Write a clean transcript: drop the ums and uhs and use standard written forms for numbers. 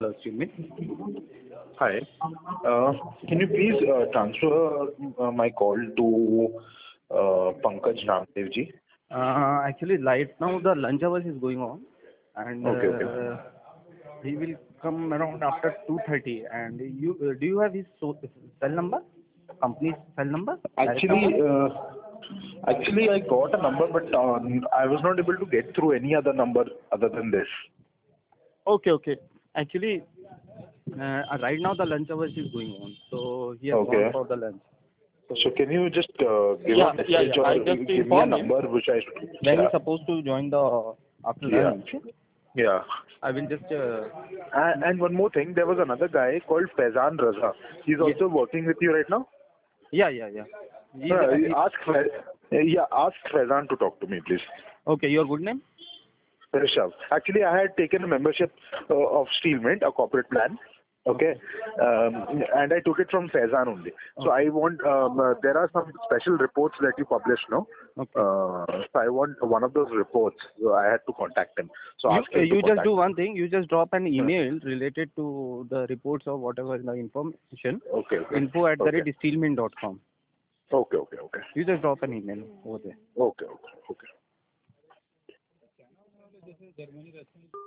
Hello, Jimmy. Hi. Can you please transfer my call to Pankaj Ramdev ji? Actually, right now the lunch hours is going on, and Okay, okay. he will come around after 2:30. And you do you have his cell number, company's cell number, direct Actually, number? actually, I got a number, but I was not able to get through any other number other than this. Okay, okay. Actually, right now the lunch hours is going on, so he has gone Okay. for the lunch. So can you just give Yeah, a yeah, message yeah. or I just give me a inform him number which I should? when Yeah, he's supposed to join the after yeah, lunch. yeah. I will just And one more thing, there was another guy called Faizan Raza. He's yeah, also working with you right now. yeah, yeah, yeah. He's, Uh, ask yeah, ask Faizan to talk to me, please. okay. Your good name? Rishabh. Actually, I had taken a membership of Steelmint, a corporate plan. Okay, and I took it from Faizan only. So Okay. I want there are some special reports that you publish, no? Okay. So I want one of those reports. So I had to contact him. So You ask him to you just contact do me. one thing. You just drop an email related to the reports or whatever the information. Okay, okay, Info at the okay, rate steelman.com. okay, okay, okay, You just drop an email over there. okay, okay, okay.